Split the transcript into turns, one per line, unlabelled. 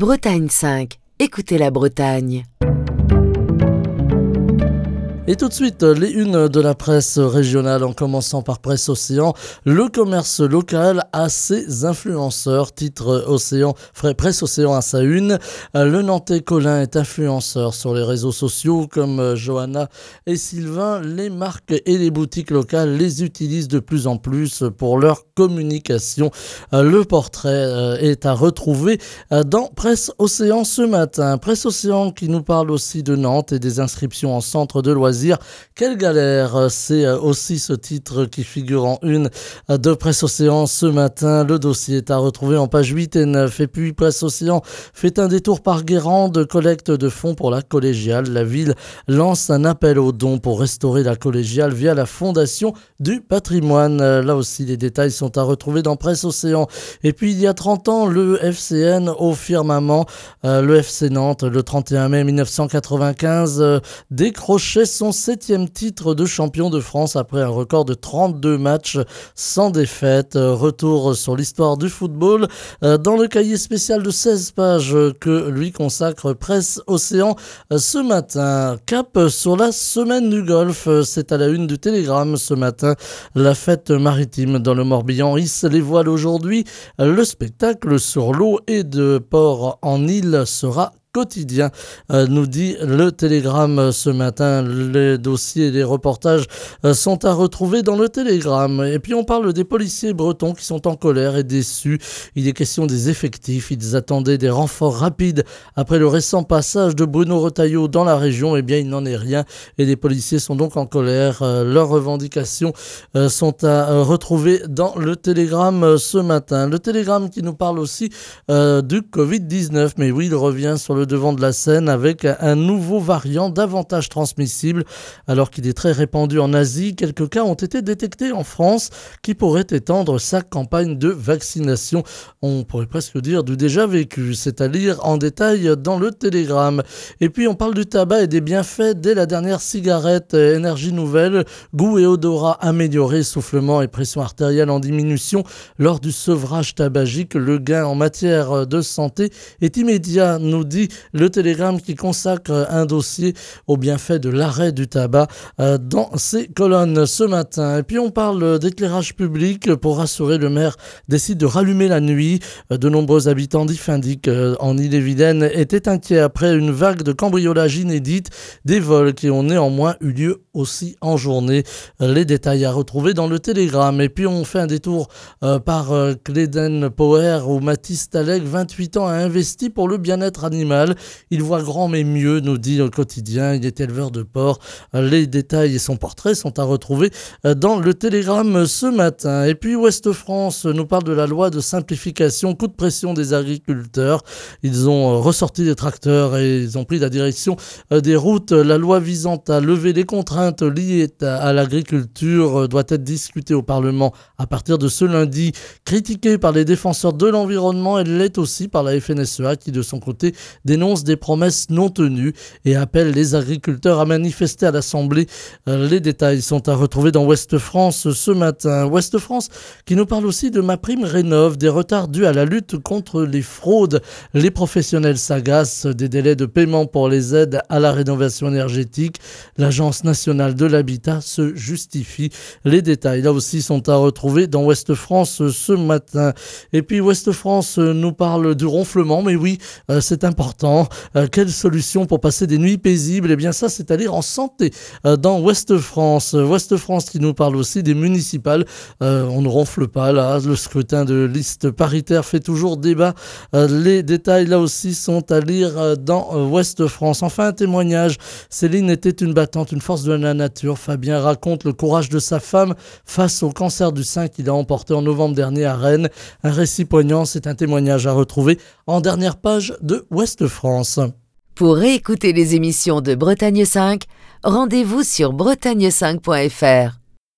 Bretagne 5, écoutez la Bretagne.
Et tout de suite, les unes de la presse régionale, en commençant par Presse Océan. Le commerce local a ses influenceurs, titre Presse Océan à sa une. Le Nantais Colin est influenceur sur les réseaux sociaux comme Johanna et Sylvain. Les marques et les boutiques locales les utilisent de plus en plus pour leur communication. Le portrait est à retrouver dans Presse Océan ce matin. Presse Océan qui nous parle aussi de Nantes et des inscriptions en centre de loisirs. Quelle galère, c'est aussi ce titre qui figure en une de Presse Océan ce matin. Le dossier est à retrouver en page 8 et 9. Et puis Presse Océan fait un détour par Guérande, collecte de fonds pour la collégiale. La ville lance un appel aux dons pour restaurer la collégiale via la Fondation du patrimoine. Là aussi, les détails sont à retrouver dans Presse Océan. Et puis il y a 30 ans, le FCN au firmament. Le FC Nantes, le 31 mai 1995, décrochait son 7e titre de champion de France après un record de 32 matchs sans défaite. Retour sur l'histoire du football dans le cahier spécial de 16 pages que lui consacre Presse Océan ce matin. Cap sur la semaine du golf, c'est à la une du Télégramme ce matin. La fête maritime dans le Morbihan hisse les voiles aujourd'hui. Le spectacle sur l'eau et de port en île sera quotidien, nous dit le Télégramme ce matin. Les dossiers et les reportages sont à retrouver dans le Télégramme. Et puis on parle des policiers bretons qui sont en colère et déçus. Il est question des effectifs. Ils attendaient des renforts rapides après le récent passage de Bruno Retailleau dans la région. Eh bien, il n'en est rien et les policiers sont donc en colère. Leurs revendications sont à retrouver dans le Télégramme ce matin. Le Télégramme qui nous parle aussi du Covid-19. Mais oui, il revient sur le devant de la scène avec un nouveau variant davantage transmissible. Alors qu'il est très répandu en Asie, quelques cas ont été détectés en France qui pourraient étendre sa campagne de vaccination. On pourrait presque dire du déjà vécu. C'est à lire en détail dans le Télégramme. Et puis on parle du tabac et des bienfaits dès la dernière cigarette. Énergie nouvelle, goût et odorat améliorés, soufflement et pression artérielle en diminution lors du sevrage tabagique. Le gain en matière de santé est immédiat, nous dit le Télégramme qui consacre un dossier aux bienfaits de l'arrêt du tabac dans ses colonnes ce matin. Et puis on parle d'éclairage public. Pour rassurer, le maire décide de rallumer la nuit. De nombreux habitants d'Iffindic en Ille-et-Vilaine étaient inquiets après une vague de cambriolage inédite, des vols qui ont néanmoins eu lieu aussi en journée. Les détails à retrouver dans le Télégramme. Et puis on fait un détour par Cléden Power où Mathis Talek, 28 ans, a investi pour le bien-être animal. Il voit grand mais mieux, nous dit le quotidien. Il est éleveur de porcs. Les détails et son portrait sont à retrouver dans le Télégramme ce matin. Et puis Ouest France nous parle de la loi de simplification, coup de pression des agriculteurs. Ils ont ressorti les tracteurs et ils ont pris la direction des routes. La loi visant à lever les contraintes liées à l'agriculture doit être discutée au Parlement à partir de ce lundi. Critiquée par les défenseurs de l'environnement, elle l'est aussi par la FNSEA qui de son côté dénonce des promesses non tenues et appelle les agriculteurs à manifester à l'Assemblée. Les détails sont à retrouver dans Ouest France ce matin. Ouest France qui nous parle aussi de MaPrimeRénov', des retards dus à la lutte contre les fraudes. Les professionnels s'agacent des délais de paiement pour les aides à la rénovation énergétique. L'Agence nationale de l'habitat se justifie. Les détails là aussi sont à retrouver dans Ouest France ce matin. Et puis Ouest France nous parle du ronflement, mais oui, c'est important. Quelle solution pour passer des nuits paisibles? Eh bien ça, c'est à lire en santé dans Ouest France. Ouest France qui nous parle aussi des municipales. On ne ronfle pas là. Le scrutin de liste paritaire fait toujours débat. Les détails là aussi sont à lire dans Ouest France. Enfin, un témoignage. Céline était une battante, une force de la nature. Fabien raconte le courage de sa femme face au cancer du sein qu'il a emporté en novembre dernier à Rennes. Un récit poignant, c'est un témoignage à retrouver en dernière page de Ouest France.
Pour réécouter les émissions de Bretagne 5, rendez-vous sur bretagne5.fr.